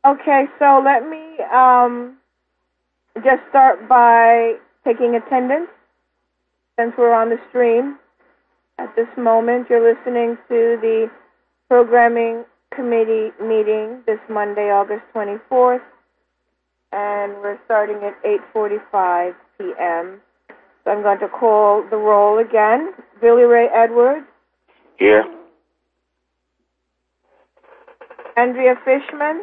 Okay, so let me just start by taking attendance since we're on the stream. At this moment, you're listening to the Programming Committee meeting this Monday, August 24th, and we're starting at 8:45 p.m. So I'm going to call the roll again. Billy Ray Edwards. Here. Andrea Fishman.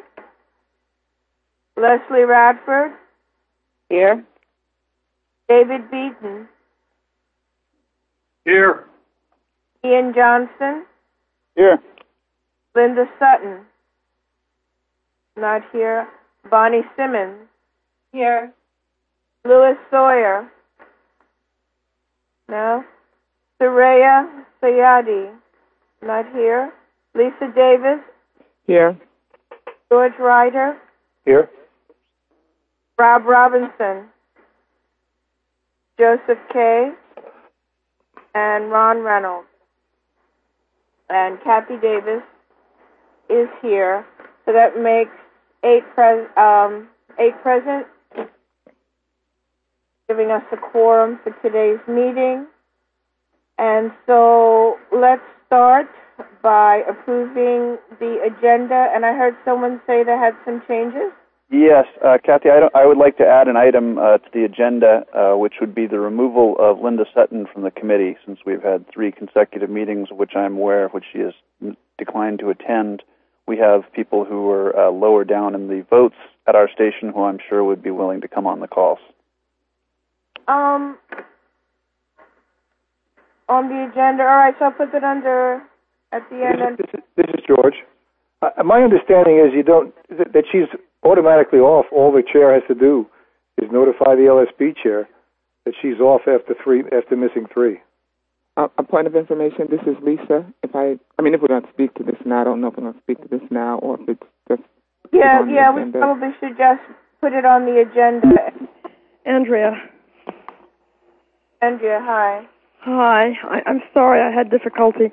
Leslie Radford. Here. David Beaton. Here. Ian Johnson. Here. Linda Sutton. Not here. Bonnie Simmons. Here. Louis Sawyer. No. Saraya Sayadi. Not here. Lisa Davis. Here. George Ryder. Here. Rob Robinson. Joseph Kay. And Ron Reynolds. And Kathy Davis is here. So that makes eight present, giving us a quorum for today's meeting. And so let's start by approving the agenda. And I heard someone say they had some changes. Yes, Kathy, I would like to add an item to the agenda, which would be the removal of Linda Sutton from the committee, since we've had 3 consecutive meetings, of which I'm aware of, which she has declined to attend. We have people who are lower down in the votes at our station who I'm sure would be willing to come on the calls. On the agenda, all right, so I'll put that under at the end. This is George. My understanding is that she's automatically off. All the chair has to do is notify the LSB chair that she's off after missing 3. A point of information, this is Lisa. If we're going to speak to this now, I don't know if we're going to speak to this now or if it's just... Yeah, we probably should just put it on the agenda. Andrea, hi. hi. I'm sorry I had difficulty.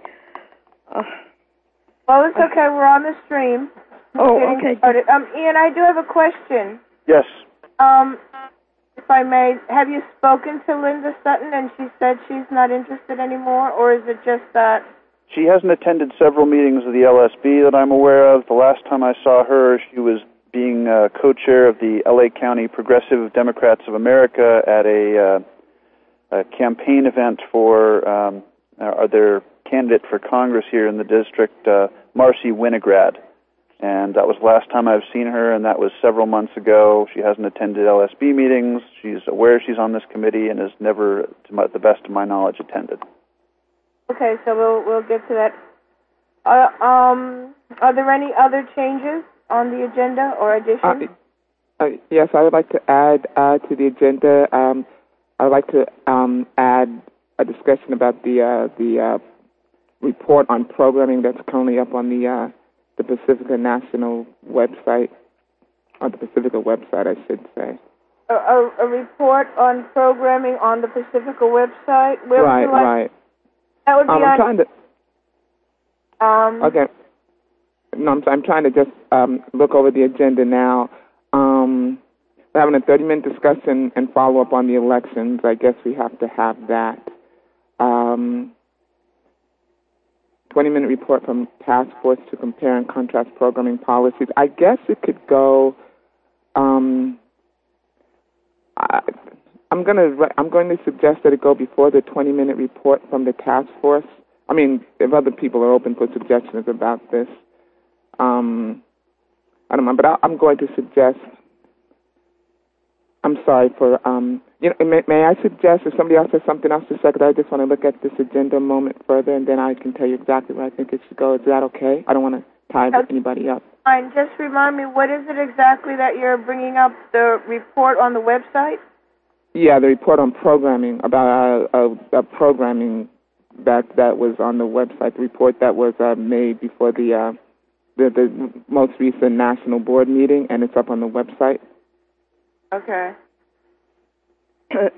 Well, it's okay. We're on the stream. Okay. Started. Ian, I do have a question. Yes. If I may, have you spoken to Linda Sutton and she said she's not interested anymore, or is it just that? She hasn't attended several meetings of the LSB that I'm aware of. The last time I saw her, she was being co-chair of the LA County Progressive Democrats of America at a campaign event for their candidate for Congress here in the district, Marcy Winograd. And that was the last time I've seen her, and that was several months ago. She hasn't attended LSB meetings. She's aware she's on this committee and has never, to the best of my knowledge, attended. Okay, so we'll get to that. Are there any other changes on the agenda or additions? Yes, I would like to add to the agenda. I would like to add a discussion about the report on programming that's currently up on the Pacifica National website, or the Pacifica website, I should say. A report on programming on the Pacifica website? Right. That would be I'm trying to... okay. No, I'm trying to just look over the agenda now. We're having a 30-minute discussion and follow-up on the elections. I guess we have to have that. 20-minute report from task force to compare and contrast programming policies. I guess it could go. I'm going to suggest that it go before the 20-minute report from the task force. I mean, if other people are open for suggestions about this, I don't know. But I'm going to suggest. I'm sorry for. May I suggest if somebody else has something else to say? Because I just want to look at this agenda a moment further, and then I can tell you exactly where I think it should go. Is that okay? I don't want to tie anybody up. Fine. Just remind me, what is it exactly that you're bringing up? The report on the website? Yeah, the report on programming, about programming that was on the website. The report that was made before the most recent national board meeting, and it's up on the website. Okay.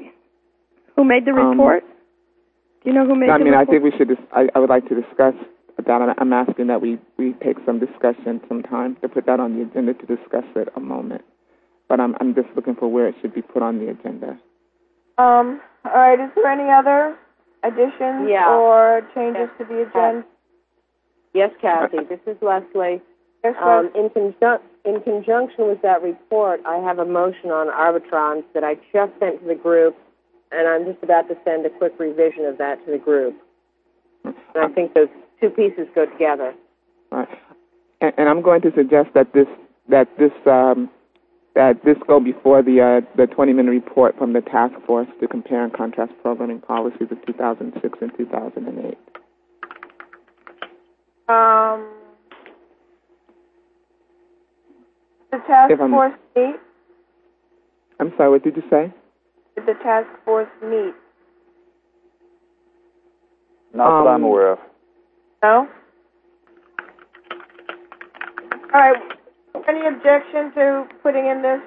Who made the report? Do you know who made the report? I think we should. I would like to discuss that I'm asking that we take some discussion, some time to put that on the agenda to discuss it a moment. But I'm just looking for where it should be put on the agenda. All right. Is there any other additions or changes to the agenda? Yes, Kathy. This is Leslie. Yes, Leslie. In conjunction with that report, I have a motion on arbitrons that I just sent to the group, and I'm just about to send a quick revision of that to the group. And I think those two pieces go together. Right. And I'm going to suggest that this go before the 20-minute report from the task force to compare and contrast programming policies of 2006 and 2008. The task force meet? I'm sorry, what did you say? Did the task force meet? Not that I'm aware of. No? All right. Any objection to putting in this,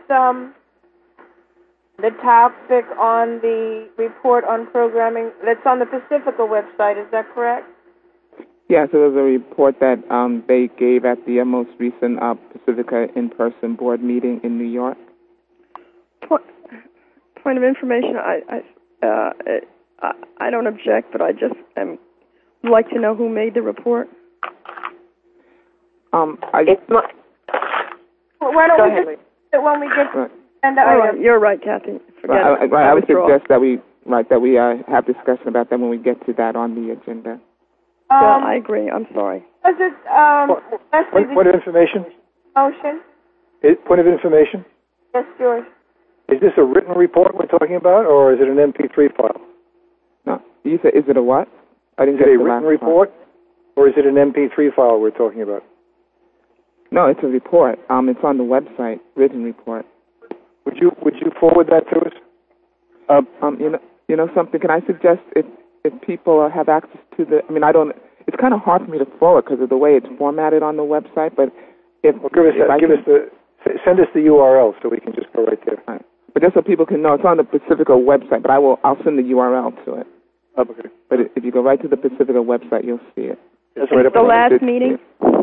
the topic on the report on programming that's on the Pacifica website, is that correct? Yes, it was a report that they gave at the most recent Pacifica in-person board meeting in New York. Point of information, I don't object, but I just would like to know who made the report. Why don't we just when we get to agenda items? You're right, Kathy. I would suggest that we have discussion about that when we get to that on the agenda. I agree. I'm sorry. Was it point of information? Motion? Point of information? Yes, George. Is this a written report we're talking about, or is it an MP3 file? No, you said, is it a what? I didn't get a written report, or is it an MP3 file we're talking about? No, it's a report. It's on the website, written report. Would you forward that to us? You know something? Can I suggest if people have access to the? I mean, I don't. It's kind of hard for me to forward because of the way it's formatted on the website. But send us the URL so we can just go right there. Right. But just so people can know, it's on the Pacifica website. But I'll send the URL to it. Okay. But if you go right to the Pacifica website, you'll see it. It's right the last meeting.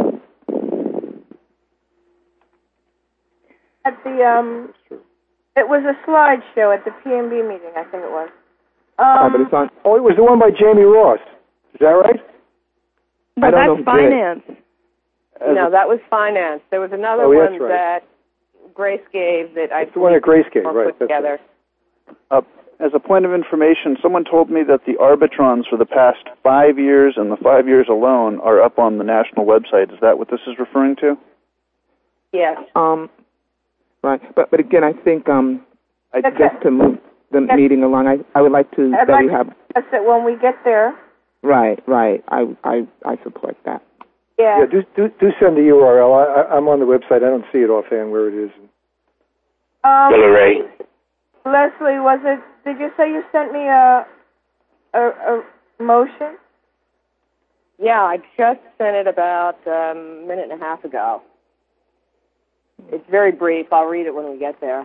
At the it was a slideshow at the PMB meeting, I think it was. But it's on. Oh, it was the one by Jamie Ross. Is that right? But that's finance. No, that was finance. There was another one that Grace gave that I. It's the one that Grace gave, right? Put together. Right. As a point of information, someone told me that the arbitrons for the past 5 years and the 5 years alone are up on the national website. Is that what this is referring to? Yes. Right. But again, I think just to move the meeting along, I would like to we have. That's it when we get there. Right. I support that. Yeah. Do send the URL. I'm on the website. I don't see it offhand where it is. Billy Ray. Leslie, was it? Did you say you sent me a motion? Yeah, I just sent it about a minute and a half ago. It's very brief. I'll read it when we get there.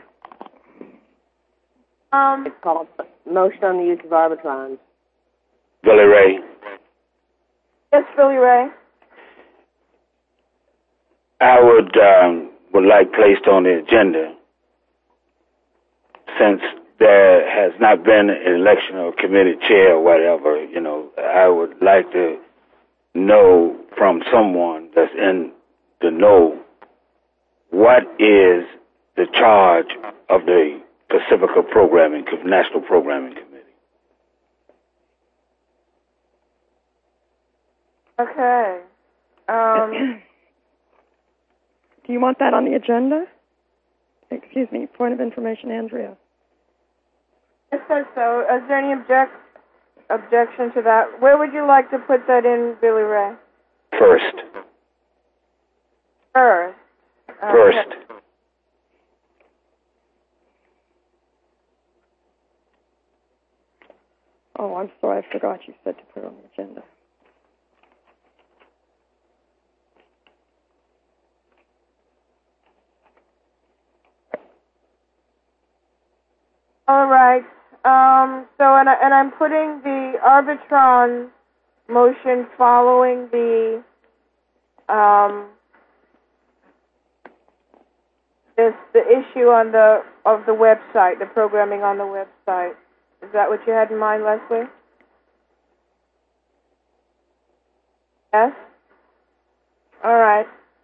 It's called Motion on the Use of Arbitrons. Billy Ray. Yes, Billy Ray. I would like placed on the agenda, since there has not been an election or committee chair or whatever, I would like to know from someone that's in the know what is the charge of the Pacifica National Programming Committee. Okay. Do you want that on the agenda? Excuse me, point of information, Andrea. I said so. Is there any objection to that? Where would you like to put that in, Billy Ray? First. First. Oh, I'm sorry. I forgot you said to put it on the agenda. All right. So, and I'm putting the Arbitron motion following the the issue on the website, the programming on the website. Is that what you had in mind, Leslie? Yes? All right.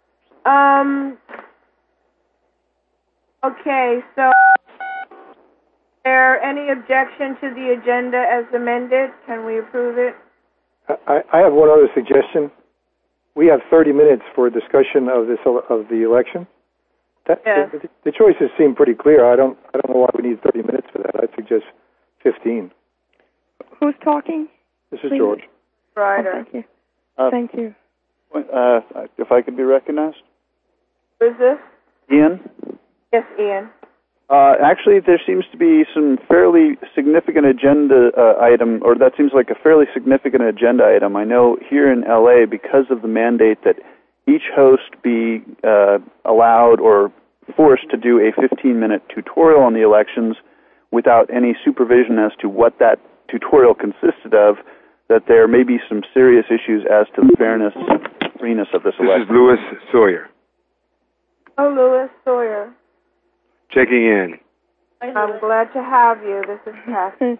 Okay, so is there any objection to the agenda as amended? Can we approve it? I have one other suggestion. We have 30 minutes for a discussion of the election. Yes. The choices seem pretty clear. I don't know why we need 30 minutes for that. I'd suggest 15. Who's talking? This is Please. George. Right. Oh, thank you. Thank you. If I could be recognized. Who is this? Ian? Yes, Ian. Actually, there seems to be some fairly significant agenda item, or that seems like a fairly significant agenda item. I know here in LA, because of the mandate that each host be allowed or forced to do a 15-minute tutorial on the elections without any supervision as to what that tutorial consisted of, that there may be some serious issues as to the fairness and freeness of this election. This is Louis Sawyer. Oh, Louis Sawyer. Checking in. I'm glad to have you. This is Kathy.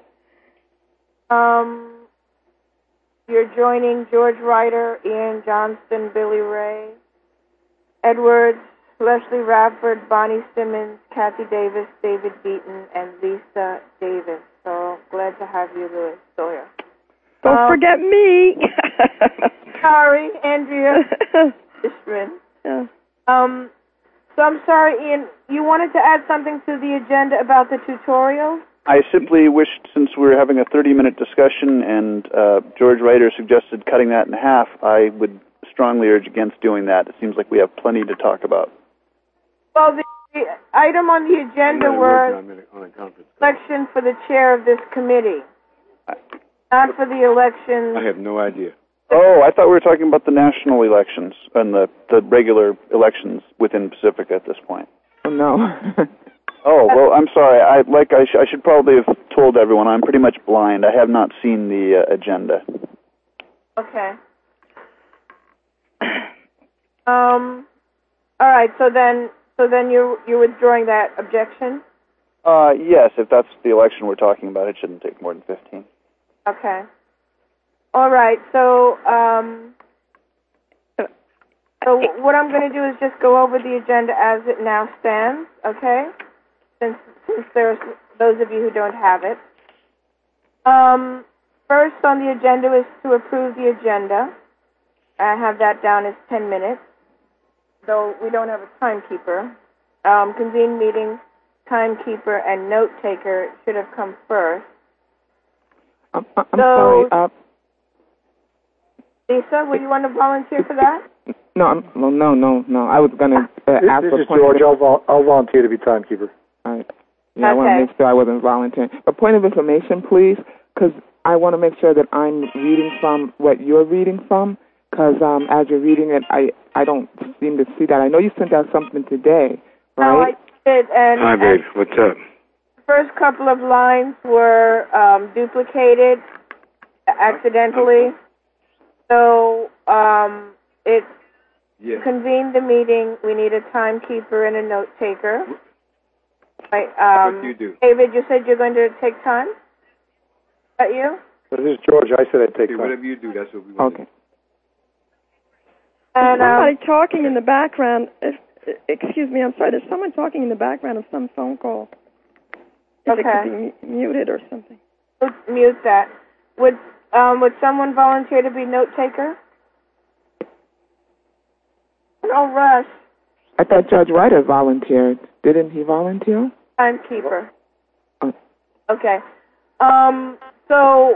You're joining George Ryder, Ian Johnston, Billy Ray, Edwards, Leslie Radford, Bonnie Simmons, Kathy Davis, David Beaton, and Lisa Davis. So glad to have you, Louis Sawyer. Don't forget me. Sorry, Andrea Fishman. Yeah. So I'm sorry, Ian, you wanted to add something to the agenda about the tutorial? I simply wished, since we're having a 30-minute discussion and George Ryder suggested cutting that in half, I would strongly urge against doing that. It seems like we have plenty to talk about. Well, the item on the agenda was election for the chair of this committee, not for the election. I have no idea. Oh, I thought we were talking about the national elections and the regular elections within Pacifica at this point. Oh, no. Oh, well, I'm sorry. I should probably have told everyone I'm pretty much blind. I have not seen the agenda. Okay. All right. So then you're withdrawing that objection? Yes, if that's the election we're talking about, it shouldn't take more than 15. Okay. All right. So what I'm going to do is just go over the agenda as it now stands. Okay. Since there's those of you who don't have it. First on the agenda is to approve the agenda. I have that down as 10 minutes, though we don't have a timekeeper. Convene meeting, timekeeper, and note taker should have come first. I'm sorry. Lisa, would you want to volunteer for that? No. I was going to ask This for is point George. of... I'll volunteer to be timekeeper. All right. Yeah, I want to make sure I wasn't volunteering. But point of information, please, because I want to make sure that I'm reading from what you're reading from, because as you're reading it, I don't seem to see that. I know you sent out something today, right? No, I did. Hi, babe. What's up? The first couple of lines were duplicated accidentally. So to convene the meeting, we need a timekeeper and a note taker. Right, what do you do? David, you said you're going to take time? Is that you? So this is George. I said I'd take time. Whatever you do, that's what we want. Okay. And Somebody talking in the background. Excuse me, I'm sorry. There's someone talking in the background of some phone call. If it could be muted or something. Mute that. Would someone volunteer to be note taker? No rush. I thought Judge Ryder volunteered. Didn't he volunteer? Timekeeper. Oh. Okay. So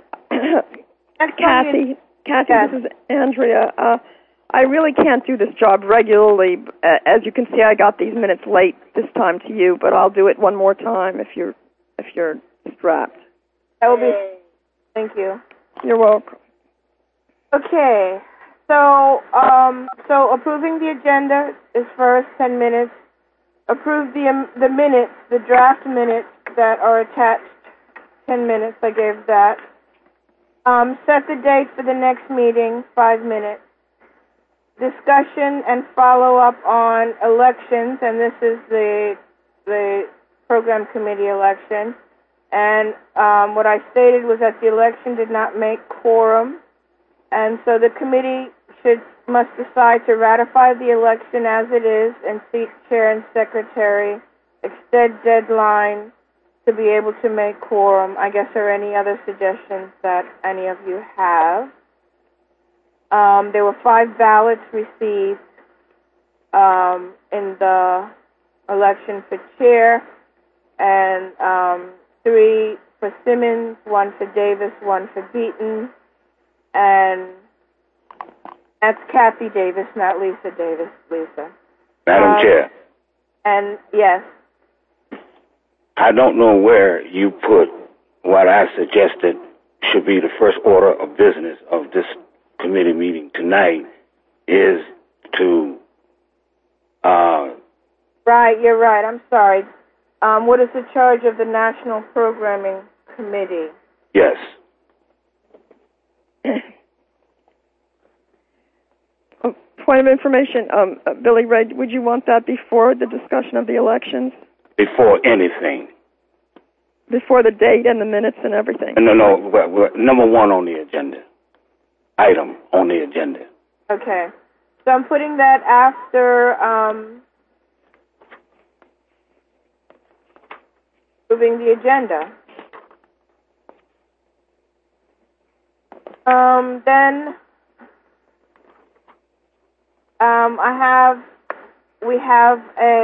Kathy, yes. this is Andrea. I really can't do this job regularly. As you can see, I got these minutes late this time to you, but I'll do it one more time if you're strapped. That will be. Thank you. You're welcome. Okay. So approving the agenda is first 10 minutes. Approve the minutes, the draft minutes that are attached. 10 minutes. I gave that. Set the date for the next meeting, 5 minutes. Discussion and follow-up on elections, and this is the program committee election. And what I stated was that the election did not make quorum, and so the committee must decide to ratify the election as it is and seat chair and secretary, extend deadline to be able to make quorum. I guess are any other suggestions that any of you have? There were 5 ballots received in the election for chair, and 3 for Simmons, 1 for Davis, 1 for Beaton, and that's Kathy Davis, not Lisa Davis. Lisa. Madam Chair. And yes. I don't know where you put what I suggested should be the first order of business of this committee meeting tonight is to... Right, you're right. I'm sorry. What is the charge of the National Programming Committee? Yes. Point of information, Billy Ray, would you want that before the discussion of the elections? Before anything. Before the date and the minutes and everything? No, number 1 on the agenda. Item on the agenda. Okay. So I'm putting that after moving the agenda. Then we have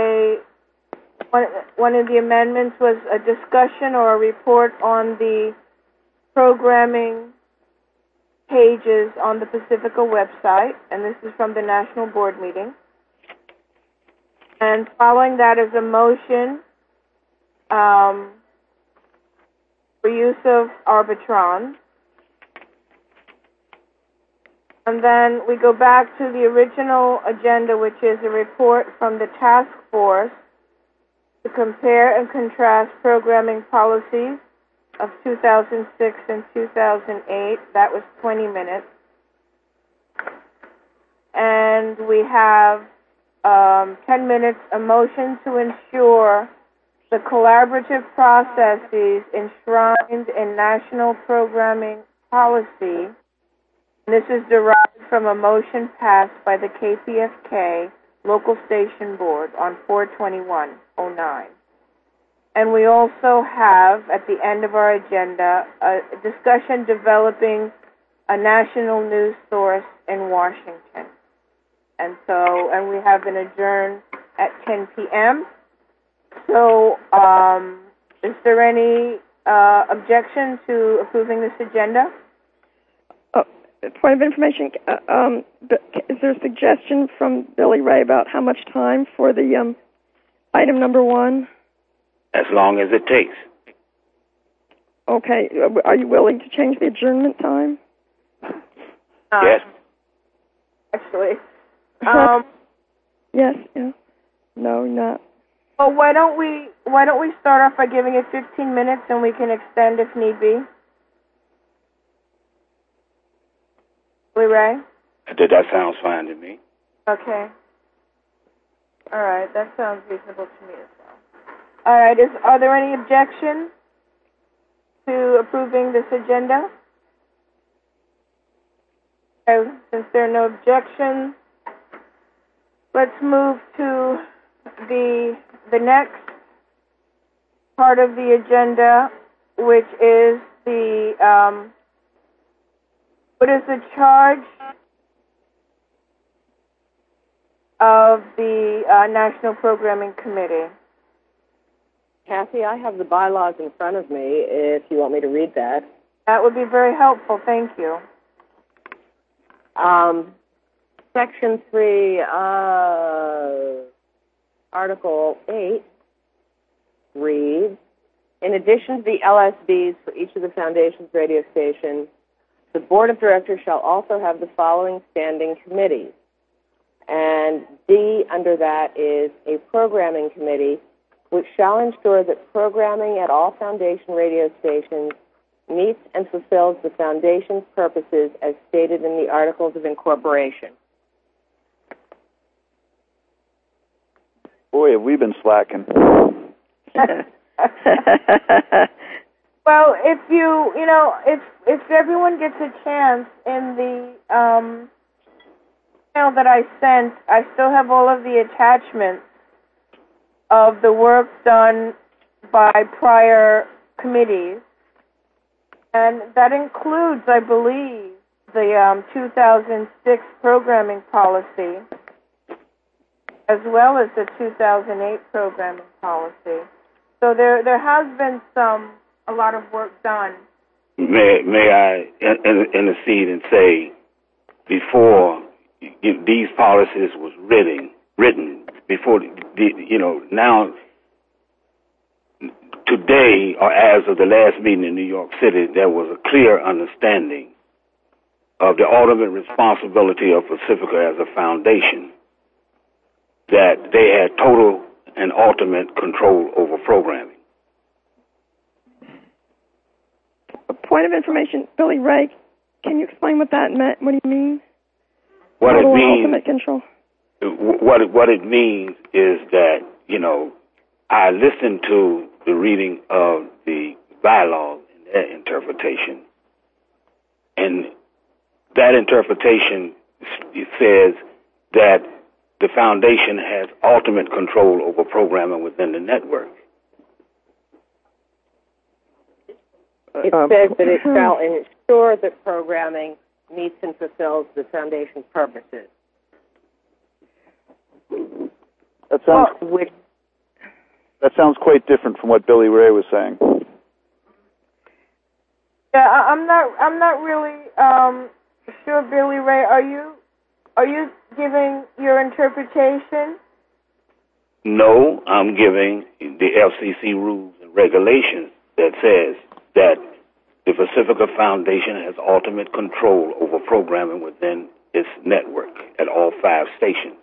one of the amendments was a discussion or a report on the programming pages on the Pacifica website, and this is from the National Board meeting. And following that is a motion for use of Arbitron. And then we go back to the original agenda, which is a report from the task force to compare and contrast programming policies of 2006 and 2008. That was 20 minutes. And we have 10 minutes, a motion to ensure the collaborative processes enshrined in national programming policy. This is derived from a motion passed by the KPFK Local Station Board on 4/21/09. And we also have, at the end of our agenda, a discussion developing a national news source in Washington. And we have an adjourn at 10 p.m. So, is there any objection to approving this agenda? Point of information, is there a suggestion from Billy Ray about how much time for the item number 1? As long as it takes. Okay. Are you willing to change the adjournment time? Yes. Actually. Yes, yeah. No, not. Well, why don't we start off by giving it 15 minutes and we can extend if need be? Ray? That sounds fine to me. Okay. All right, that sounds reasonable to me as well. All right, are there any objections to approving this agenda? Okay, since there are no objections, let's move to the next part of the agenda, which is what is the charge of the National Programming Committee? Kathy, I have the bylaws in front of me if you want me to read that. That would be very helpful. Thank you. Section 3, Article 8 reads, in addition to the LSBs for each of the Foundation's radio stations, the Board of Directors shall also have the following standing committees. And D under that is a programming committee, which shall ensure that programming at all Foundation radio stations meets and fulfills the Foundation's purposes as stated in the Articles of Incorporation. Boy, have we been slacking. Well, if if everyone gets a chance in the email that I sent, I still have all of the attachments of the work done by prior committees, and that includes, I believe, the 2006 programming policy, as well as the 2008 programming policy. So there has been a lot of work done. May I intercede and say, before these policies was written before now today, or as of the last meeting in New York City, there was a clear understanding of the ultimate responsibility of Pacifica as a foundation, that they had total and ultimate control over programming. A point of information, Billy Ray, can you explain what that meant? What do you mean? What total it means, ultimate control? What it means is that, I listened to the reading of the bylaws and their interpretation. And that interpretation says that the foundation has ultimate control over programming within the network. It says that it shall ensure that programming meets and fulfills the Foundation's purposes. That sounds quite different from what Billy Ray was saying. Yeah, I'm not really sure, Billy Ray. Are you giving your interpretation? No, I'm giving the FCC rules and regulations that says that the Pacifica Foundation has ultimate control over programming within its network at all 5 stations.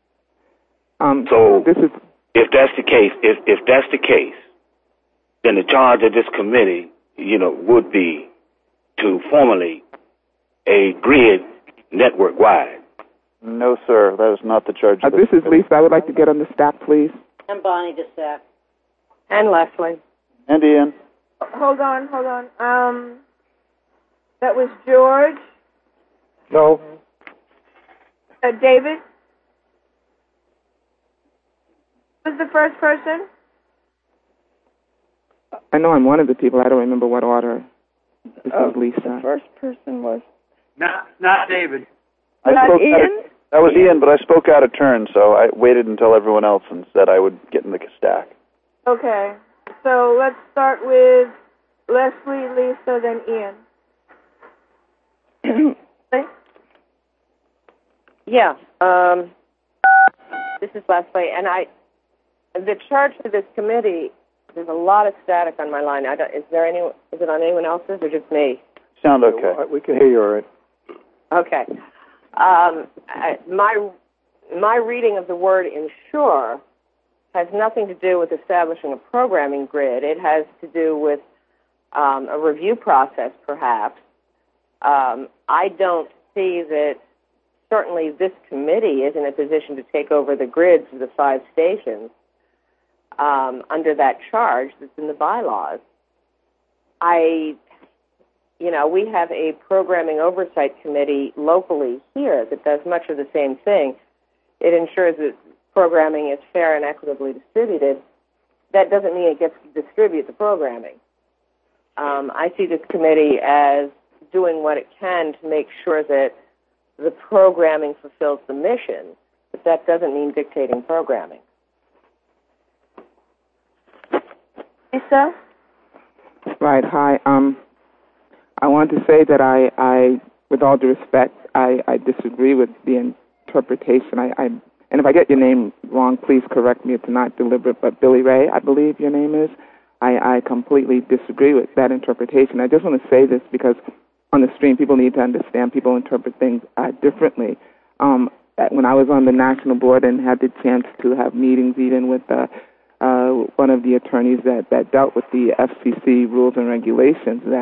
So if that's the case, then the charge of this committee, would be to formulate a grid network-wide. No, sir, that is not the charge of this is Lisa. I would like to get on the staff, please. I'm Bonnie DeSac. And Leslie. And Ian. Hold on. That was George. No. David. Who's the first person? I know I'm one of the people. I don't remember what order. This is Lisa. The first person was... Not David. Not Ian? That was Ian, but I spoke out of turn, so I waited until everyone else and said I would get in the stack. Okay. So let's start with Leslie, Lisa, then Ian. Yeah. This is Leslie, and the charge for this committee. There's a lot of static on my line. Is it on anyone else's or just me? Sound okay? We can hear you all right. Okay. My reading of the word ensure has nothing to do with establishing a programming grid. It has to do with a review process, perhaps. I don't see that certainly this committee is in a position to take over the grids of the 5 stations under that charge that's in the bylaws. We have a programming oversight committee locally here that does much of the same thing. It ensures that programming is fair and equitably distributed. That doesn't mean it gets to distribute the programming. I see this committee as doing what it can to make sure that the programming fulfills the mission, but that doesn't mean dictating programming. Lisa? Right. Hi. I want to say that I with all due respect, I disagree with the interpretation. And if I get your name wrong, please correct me. It's not deliberate, but Billy Ray, I believe your name is. I completely disagree with that interpretation. I just want to say this because on the stream, people need to understand people interpret things differently. When I was on the national board and had the chance to have meetings even with one of the attorneys that dealt with the FCC rules and regulations, that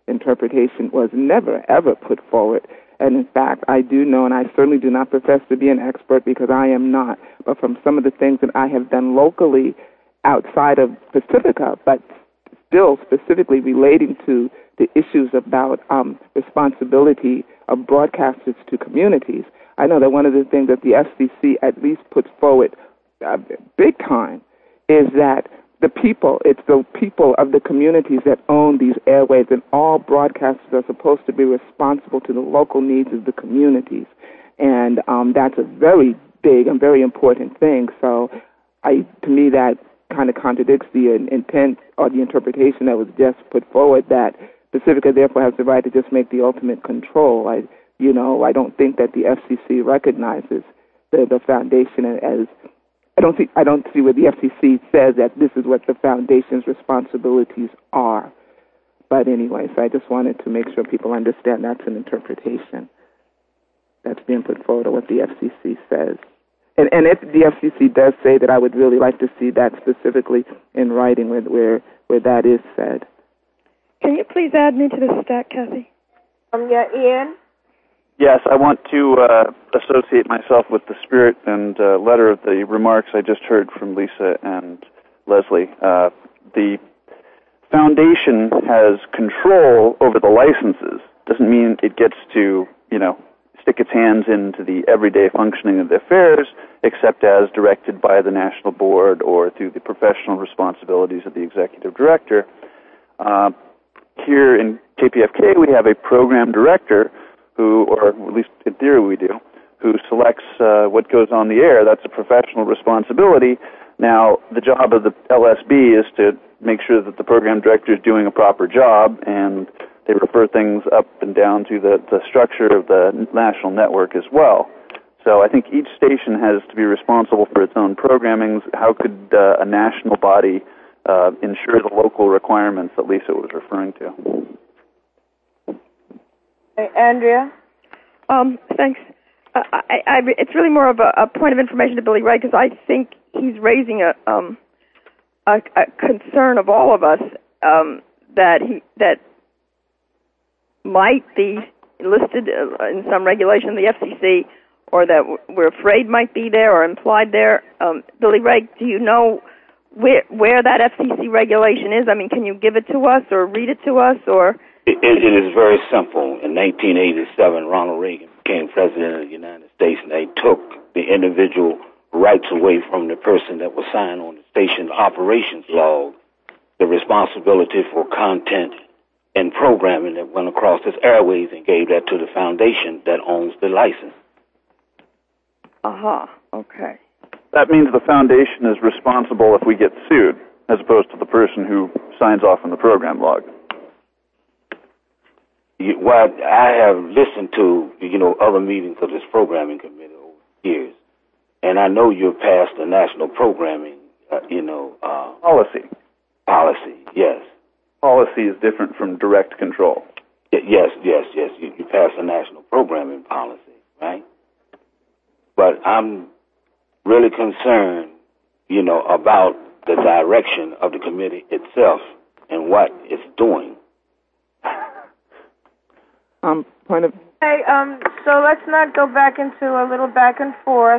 interpretation was never, ever put forward. And in fact, I do know, and I certainly do not profess to be an expert because I am not, but from some of the things that I have done locally outside of Pacifica, but still specifically relating to the issues about responsibility of broadcasters to communities, I know that one of the things that the FCC at least puts forward big time is that it's the people of the communities that own these airwaves, and all broadcasters are supposed to be responsible to the local needs of the communities. And that's a very big and very important thing. So to me, that kind of contradicts the intent or the interpretation that was just put forward, that Pacifica therefore has the right to just make the ultimate control. I don't think that the FCC recognizes the foundation as. I don't see where the FCC says that this is what the foundation's responsibilities are. But anyway, so I just wanted to make sure people understand that's an interpretation that's being put forward of what the FCC says. And if the FCC does say that, I would really like to see that specifically in writing where that is said. Can you please add me to the stack, Kathy? Yeah, Ian? Yes, I want to associate myself with the spirit and letter of the remarks I just heard from Lisa and Leslie. The foundation has control over the licenses. Doesn't mean it gets to, stick its hands into the everyday functioning of the affairs, except as directed by the national board or through the professional responsibilities of the executive director. Here in KPFK, we have a program director who, or at least in theory we do, who selects what goes on the air. That's a professional responsibility. Now, the job of the LSB is to make sure that the program director is doing a proper job, and they refer things up and down to the structure of the national network as well. So I think each station has to be responsible for its own programming. How could a national body ensure the local requirements that Lisa was referring to? Hey, Andrea? Thanks. It's really more of a point of information to Billy Ray, because I think he's raising a concern of all of us that might be listed in some regulation of the FCC, or that we're afraid might be there or implied there. Billy Ray, do you know where that FCC regulation is? I mean, can you give it to us or read it to us, or? It is very simple. In 1987, Ronald Reagan became president of the United States, and they took the individual rights away from the person that was signed on the station operations log, the responsibility for content and programming that went across its airways, and gave that to the foundation that owns the license. Okay. That means the foundation is responsible if we get sued, as opposed to the person who signs off on the program log. Well, I have listened to, other meetings of this programming committee over the years, and I know you're past the national programming, Policy. Policy, yes. Policy is different from direct control. Yes. You passed the national programming policy, right? But I'm really concerned, about the direction of the committee itself and what it's doing. Hey, so let's not go back into a little back and forth.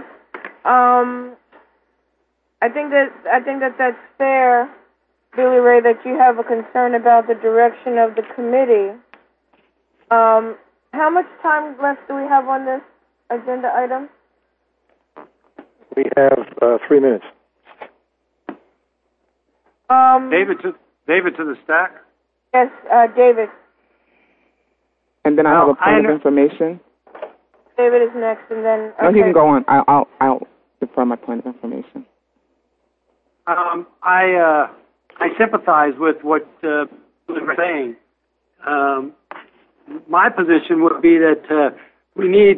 I think that's fair, Billy Ray, that you have a concern about the direction of the committee. How much time left do we have on this agenda item? We have 3 minutes. David to the stack. Yes, David. And then I have a point of information. David is next, and then... Okay. No, you can go on. I'll defer my point of information. I sympathize with what you're saying. My position would be that we need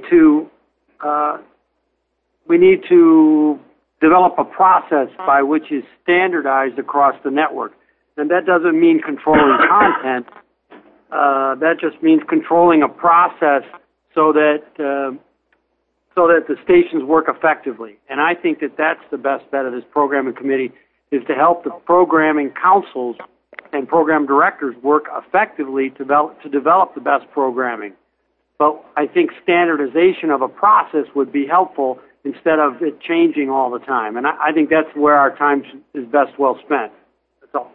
to develop a process by which is standardized across the network, and that doesn't mean controlling content. That just means controlling a process so that the stations work effectively. And I think that that's the best bet of this programming committee, is to help the programming councils and program directors work effectively to develop the best programming. But I think standardization of a process would be helpful instead of it changing all the time. And I think that's where our time is best well spent. That's all.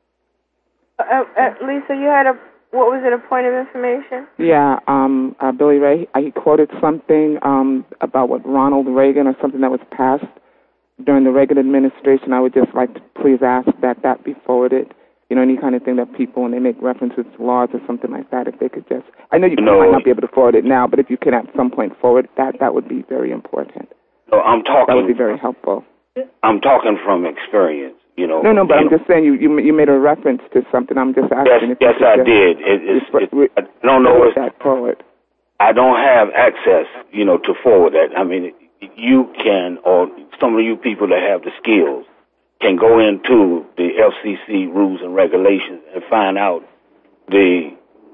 Lisa, you had what was it, a point of information? Yeah, Billy Ray, he quoted something about what Ronald Reagan or something that was passed during the Reagan administration. I would just like to please ask that be forwarded. Any kind of thing that people, when they make references to laws or something like that, if they could just, I know you might not be able to forward it now, but if you can at some point forward that would be very important. No, that would be very helpful. I'm talking from experience. No, but I'm just saying you made a reference to something. I'm just asking. Yes, I did. I don't know if that forward. I don't have access, to forward that. I mean, you can, or some of you people that have the skills can go into the FCC rules and regulations and find out the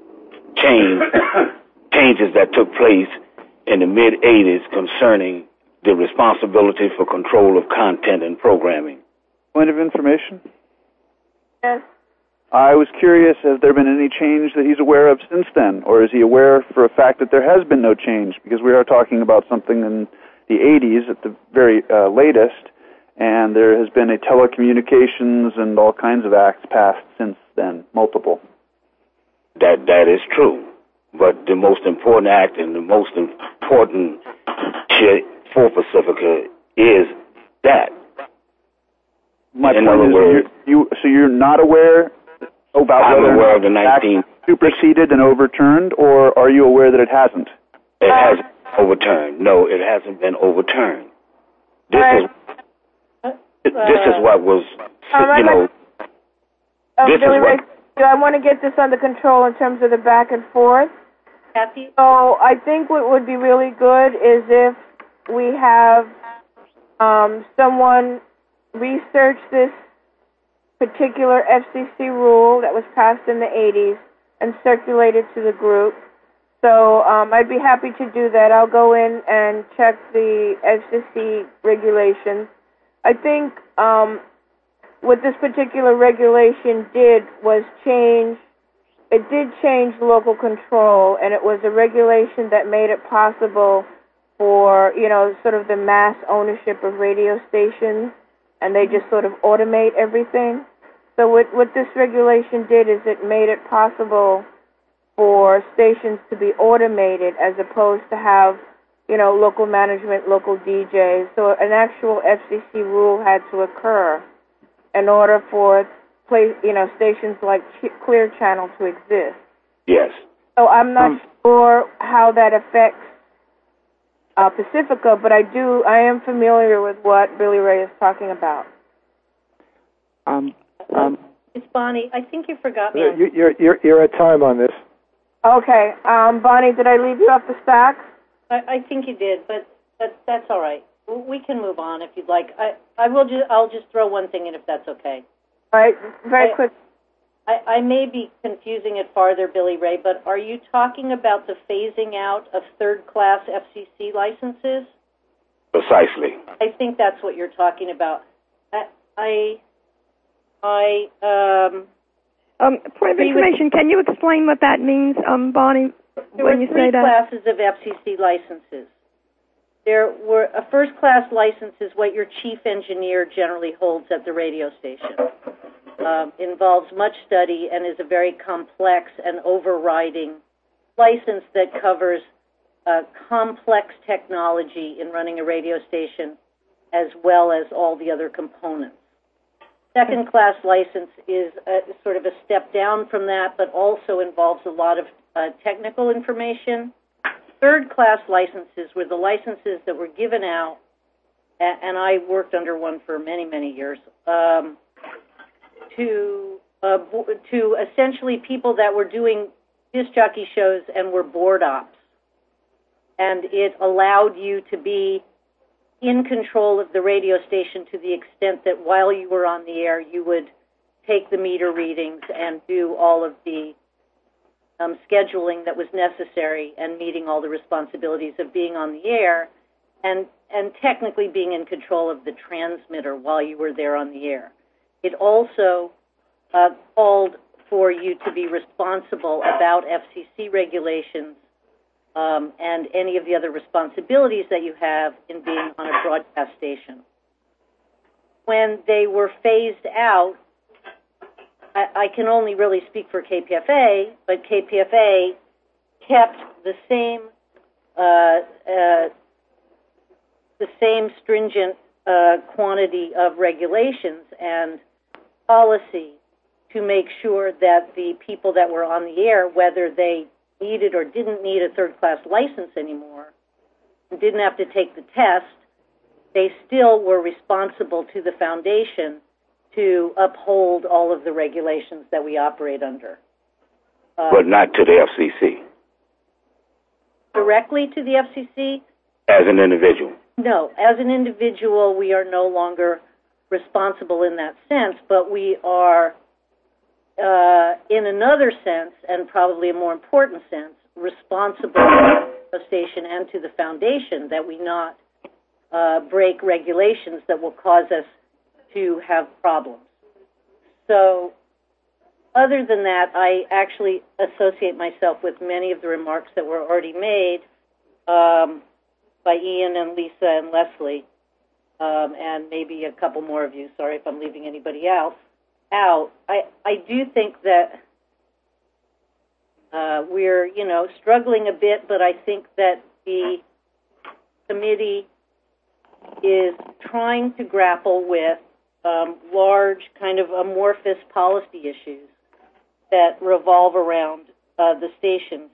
changes that took place in the mid-'80s concerning the responsibility for control of content and programming. Point of information? Yes. I was curious, has there been any change that he's aware of since then? Or is he aware for a fact that there has been no change? Because we are talking about something in the 80s at the very latest, and there has been a telecommunications and all kinds of acts passed since then, multiple. That is true. But the most important act and the most important for Pacifica is that. My point is, so you're not aware about I'm whether aware of the act superseded and overturned, or are you aware that it hasn't? It hasn't overturned. No, it hasn't been overturned. This is what was, Billy Ray, I want to get this under control in terms of the back and forth. Kathy? So I think what would be really good is if we have someone research this particular FCC rule that was passed in the 80s and circulate it to the group. So I'd be happy to do that. I'll go in and check the FCC regulations. I think what this particular regulation did was change local control, and it was a regulation that made it possible for, sort of the mass ownership of radio stations, and they just sort of automate everything. So what this regulation did is it made it possible for stations to be automated as opposed to have, local management, local DJs. So an actual FCC rule had to occur in order for stations like Clear Channel to exist. Yes. So I'm not sure how that affects Pacifica, but I am familiar with what Billy Ray is talking about. It's Bonnie. I think you forgot me. You're at time on this. Okay, Bonnie, did I leave you off the stack? I think you did, but that's all right. We can move on if you'd like. I'll just throw one thing in if that's okay. All right, very quick. I may be confusing it farther, Billy Ray, but are you talking about the phasing out of third-class FCC licenses? Precisely. I think that's what you're talking about. Point of information, can you explain what that means, Bonnie, when you say that? There were 3 classes of FCC licenses. There were a first-class license is what your chief engineer generally holds at the radio station. Involves much study and is a very complex and overriding license that covers complex technology in running a radio station as well as all the other components. Second-class license is sort of a step down from that, but also involves a lot of technical information. Third-class licenses were the licenses that were given out, and I worked under one for many, many years, to essentially people that were doing disc jockey shows and were board ops. And it allowed you to be in control of the radio station to the extent that while you were on the air, you would take the meter readings and do all of the scheduling that was necessary and meeting all the responsibilities of being on the air and technically being in control of the transmitter while you were there on the air. It also called for you to be responsible about FCC regulations and any of the other responsibilities that you have in being on a broadcast station. When they were phased out, I can only really speak for KPFA, but KPFA kept the same stringent quantity of regulations and policy to make sure that the people that were on the air, whether they needed or didn't need a third-class license anymore, didn't have to take the test, they still were responsible to the foundation to uphold all of the regulations that we operate under. But not to the FCC. Directly to the FCC? As an individual? No. As an individual, we are no longer responsible in that sense, but we are, in another sense, and probably a more important sense, responsible to the station and to the foundation that we not break regulations that will cause us to have problems. So, other than that, I actually associate myself with many of the remarks that were already made by Ian and Lisa and Leslie, and maybe a couple more of you. Sorry if I'm leaving anybody else out. I do think that we're, struggling a bit, but I think that the committee is trying to grapple with large, kind of amorphous policy issues that revolve around the stations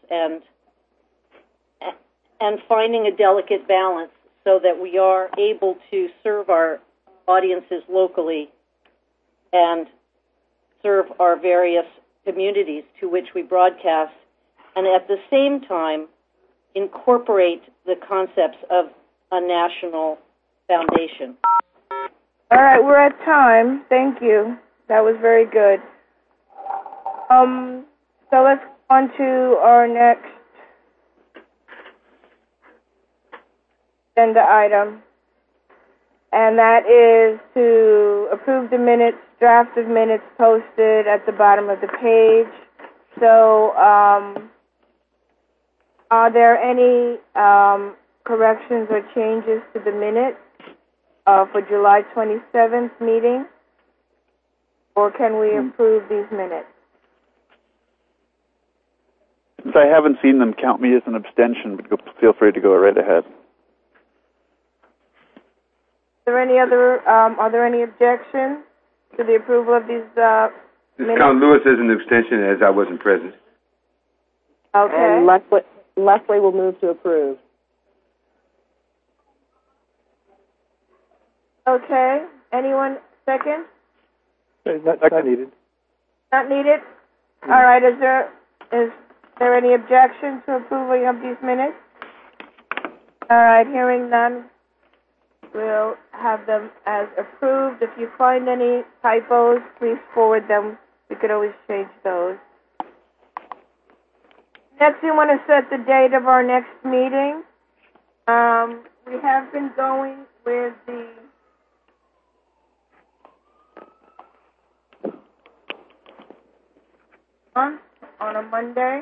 and finding a delicate balance so that we are able to serve our audiences locally and serve our various communities to which we broadcast, and at the same time incorporate the concepts of a national foundation. All right, we're at time. Thank you. That was very good. So let's go on to our next agenda item, and that is to approve the minutes, draft of minutes posted at the bottom of the page. So, are there any corrections or changes to the minutes for July 27th meeting, or can we approve these minutes? Since I haven't seen them, count me as an abstention, but feel free to go right ahead. Are there any objections to the approval of these minutes? Count Lewis as an abstention, as I wasn't present. Okay. And Leslie will move to approve. Okay. Anyone second? Not needed. Not needed? All right. Is there any objection to approving of these minutes? All right. Hearing none, we'll have them as approved. If you find any typos, please forward them. We could always change those. Next, we want to set the date of our next meeting. We have been going with the on a Monday.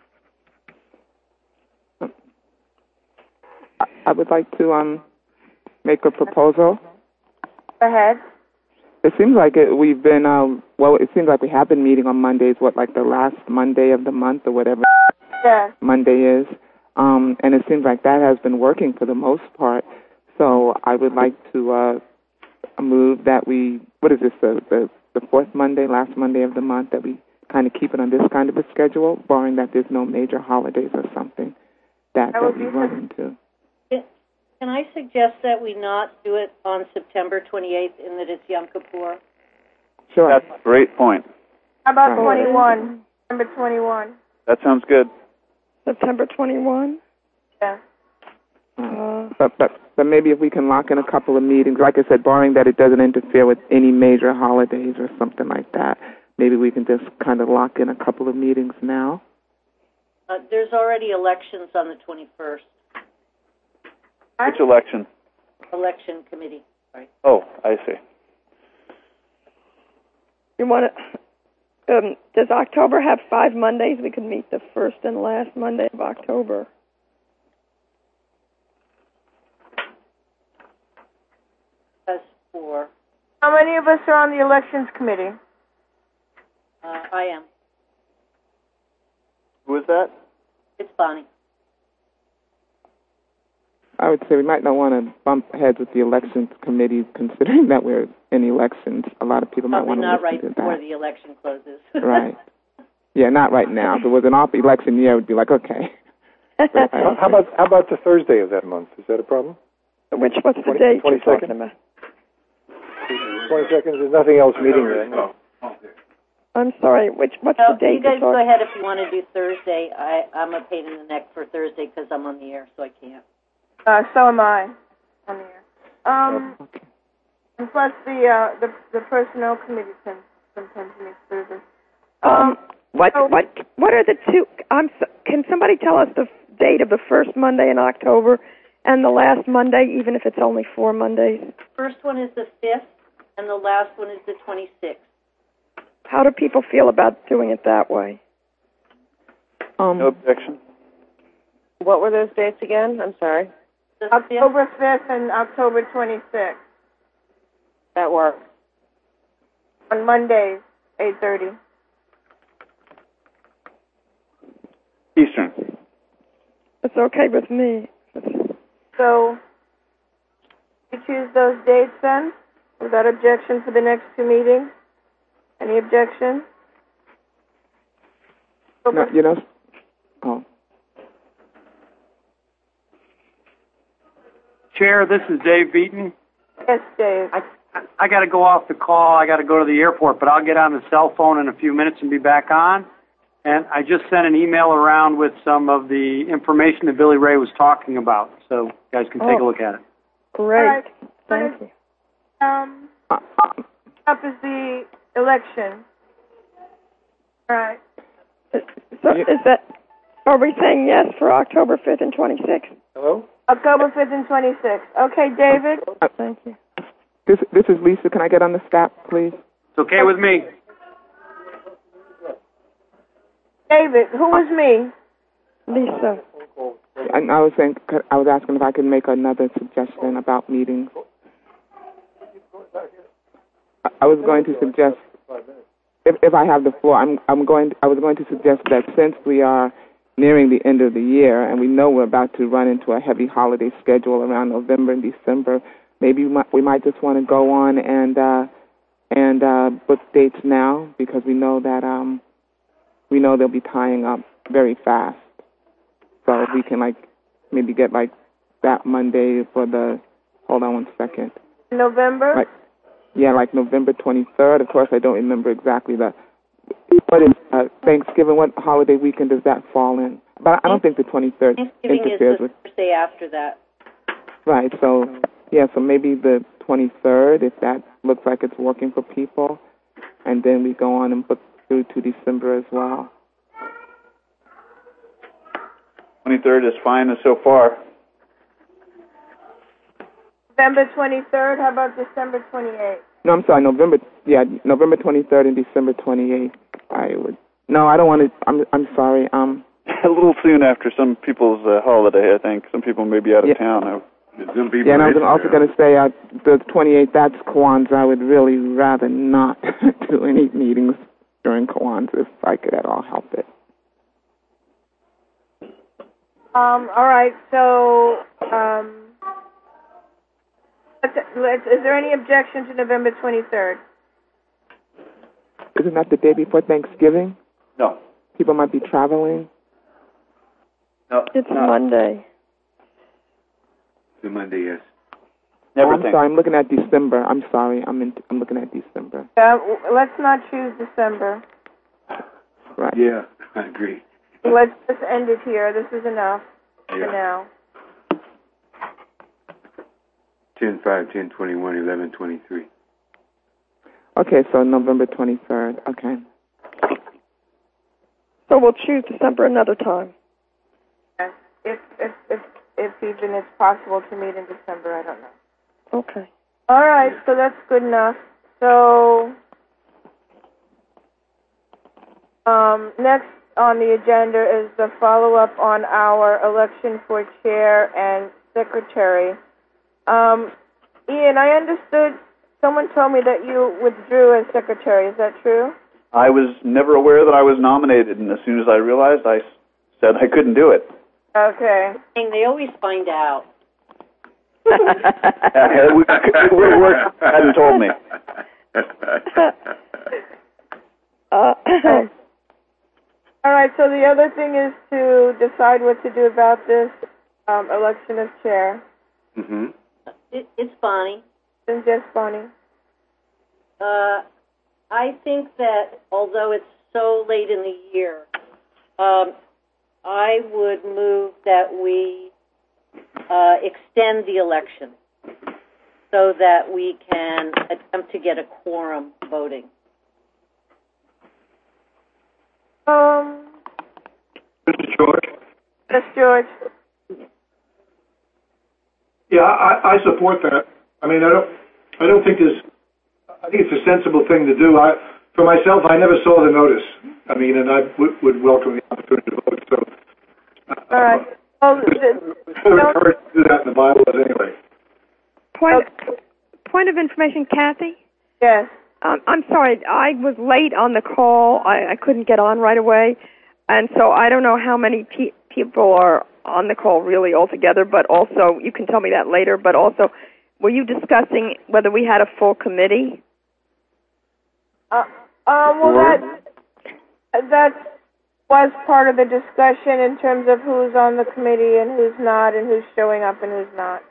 I would like to make a proposal. Go ahead. It seems like we've been, it seems like we have been meeting on Mondays, like the last Monday of the month or whatever Monday is. And it seems like that has been working for the most part. So I would like to move that what is this, the fourth Monday, last Monday of the month, that we kind of keep it on this kind of a schedule, barring that there's no major holidays or something that we run into. Can I suggest that we not do it on September 28th in that it's Yom Kippur? Sure. That's a great point. How about 21? September 21. That sounds good. September 21? Yeah. But maybe if we can lock in a couple of meetings, like I said, barring that it doesn't interfere with any major holidays or something like that, maybe we can just kind of lock in a couple of meetings now. There's already elections on the 21st. Which election? Election committee. Sorry. Oh, I see. You want to? Does October have 5 Mondays? We could meet the first and last Monday of October. That's 4. How many of us are on the elections committee? I am. Who is that? It's Bonnie. I would say we might not want to bump heads with the elections committee, considering that we're in elections. A lot of people might want to listen Probably not right to before that. the election closes. Right. Yeah, not right now. If it was an off-election year, it would be like, okay. How about the Thursday of that month? Is that a problem? What's the 20 date you're 22nd? talking about? 22nd. There's nothing else meeting then. I'm sorry. What's No, the date you guys you're go talking? ahead if you want to do Thursday. I'm a pain in the neck for Thursday because I'm on the air, so I can't. So am I on the air. And plus the personnel committee can sometimes meet Thursday. What are the two? Can somebody tell us the date of the first Monday in October and the last Monday, even if it's only 4 Mondays? First one is the 5th, and the last one is the 26th. How do people feel about doing it that way? No objection. What were those dates again? I'm sorry. The October 5th and October 26th. That works. On Mondays, 8:30. Eastern. It's okay with me. So, you choose those dates then, without objection for the next 2 meetings? Any objection? No, you know. Oh. Chair, this is Dave Beaton. Yes, Dave. I got to go off the call. I got to go to the airport, but I'll get on the cell phone in a few minutes and be back on. And I just sent an email around with some of the information that Billy Ray was talking about, so you guys can take a look at it. Great. All right. Thank you. Up is the election. All right. So is that? Are we saying yes for October 5th and 26th? Hello? October 5th and 26th. Okay, David? Thank you. This is Lisa. Can I get on the staff, please? It's okay with me. David, who was me? Lisa. And I was asking if I could make another suggestion about meetings. I was going to suggest, if I have the floor, I was going to suggest that since we are nearing the end of the year and we know we're about to run into a heavy holiday schedule around November and December, maybe we might just want to go on and book dates now, because we know that they'll be tying up very fast. So if we can maybe get that Monday for the, hold on one second. November? Like November 23rd. Of course, I don't remember exactly what is Thanksgiving, what holiday weekend does that fall in? But I don't think the 23rd interferes with. Thursday after that. Right, so maybe the 23rd, if that looks like it's working for people, and then we go on and book through to December as well. 23rd is fine so far. November 23rd. How about December 28th? No, I'm sorry, November 23rd and December 28th. I don't want to, I'm sorry. A little soon after some people's holiday, I think. Some people may be out of town. Some people and I was also going to say the 28th, that's Kwanzaa. I would really rather not do any meetings during Kwanzaa if I could at all help it. All right, so, is there any objection to November 23rd? Isn't that the day before Thanksgiving? No. People might be traveling. No. It's Monday. The Monday, yes. I'm sorry, I'm looking at December. I'm sorry, I'm looking at December. Let's not choose December. Right. Yeah, I agree. Let's just end it here. This is enough for now. 10/5, 10/21, 11/23. Okay, so November 23rd. Okay. So we'll choose December another time. If even it's possible to meet in December, I don't know. Okay. All right, so that's good enough. So Next on the agenda is the follow-up on our election for chair and secretary. Ian, I understood, someone told me that you withdrew as secretary. Is that true? I was never aware that I was nominated, and as soon as I realized, I said I couldn't do it. Okay. They always find out. It would have worked if you hadn't told me. All right, so the other thing is to decide what to do about this election of chair. Mm-hmm. It's Bonnie. It's just Bonnie. I think that although it's so late in the year, I would move that we extend the election so that we can attempt to get a quorum voting. Mr. George? Yes, George. Yeah, I support that. I mean, I don't think I think it's a sensible thing to do. For myself, I never saw the notice. I mean, and I would welcome the opportunity to vote. So, all right. Well, encouraged to do that in the bylaws anyway. Point of information, Kathy? Yes. I'm sorry, I was late on the call. I couldn't get on right away, and so I don't know how many people are on the call really altogether, but also, you can tell me that later, but also, were you discussing whether we had a full committee? Well, that was part of the discussion in terms of who's on the committee and who's not, and who's showing up and who's not.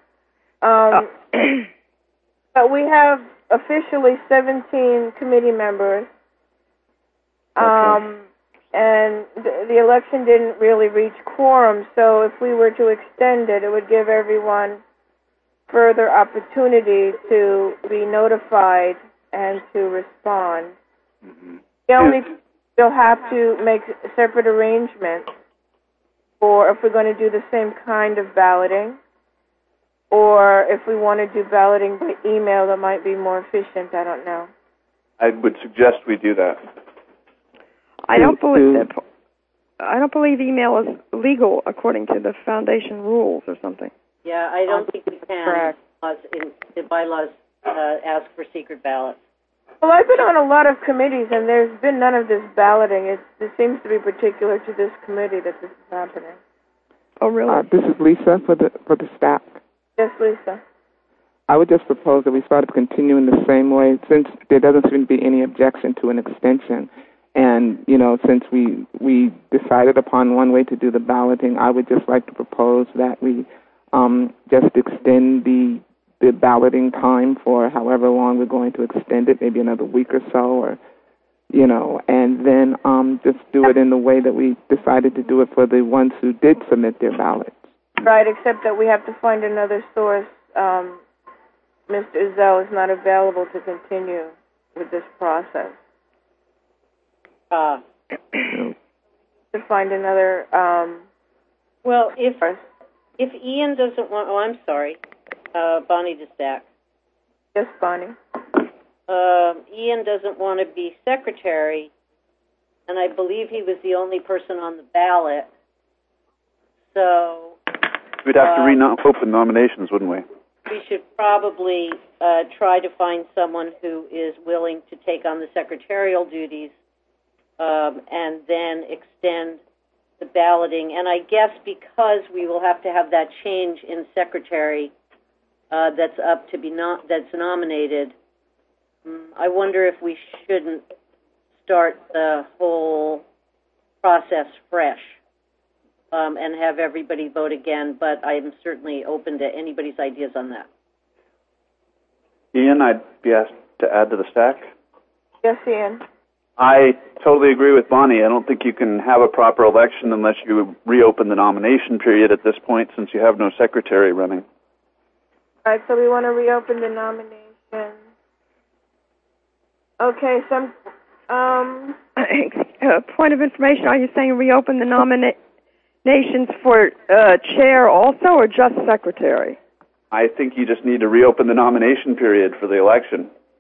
But we have officially 17 committee members. Okay. And the election didn't really reach quorum, so if we were to extend it, it would give everyone further opportunity to be notified and to respond. Mm-hmm. They'll have to make separate arrangements for if we're going to do the same kind of balloting, or if we want to do balloting by email that might be more efficient. I don't know. I would suggest we do that. I don't believe email is legal according to the foundation rules or something. Yeah, I don't think we can. Correct. The bylaws ask for secret ballots. Well, I've been on a lot of committees, and there's been none of this balloting. It seems to be particular to this committee that this is happening. Oh, really? This is Lisa for the staff. Yes, Lisa. I would just propose that we sort of continue in the same way, since there doesn't seem to be any objection to an extension. And, since we decided upon one way to do the balloting, I would just like to propose that we just extend the balloting time for however long we're going to extend it, maybe another week or so, or, and then just do it in the way that we decided to do it for the ones who did submit their ballots. Right, except that we have to find another source. Mr. Zell is not available to continue with this process. To find another well, if Ian doesn't want, I'm sorry, Bonnie DeStack. Yes, Bonnie. Ian doesn't want to be secretary, and I believe he was the only person on the ballot. So we'd have to open nominations, wouldn't we? We should probably try to find someone who is willing to take on the secretarial duties. And then extend the balloting. And I guess because we will have to have that change in secretary that's up to be that's nominated, I wonder if we shouldn't start the whole process fresh and have everybody vote again. But I am certainly open to anybody's ideas on that. Ian, I'd be asked to add to the stack. Yes, Ian. I totally agree with Bonnie. I don't think you can have a proper election unless you reopen the nomination period at this point, since you have no secretary running. All right, so we want to reopen the nomination. Okay, point of information, are you saying reopen the nominations for chair also, or just secretary? I think you just need to reopen the nomination period for the election.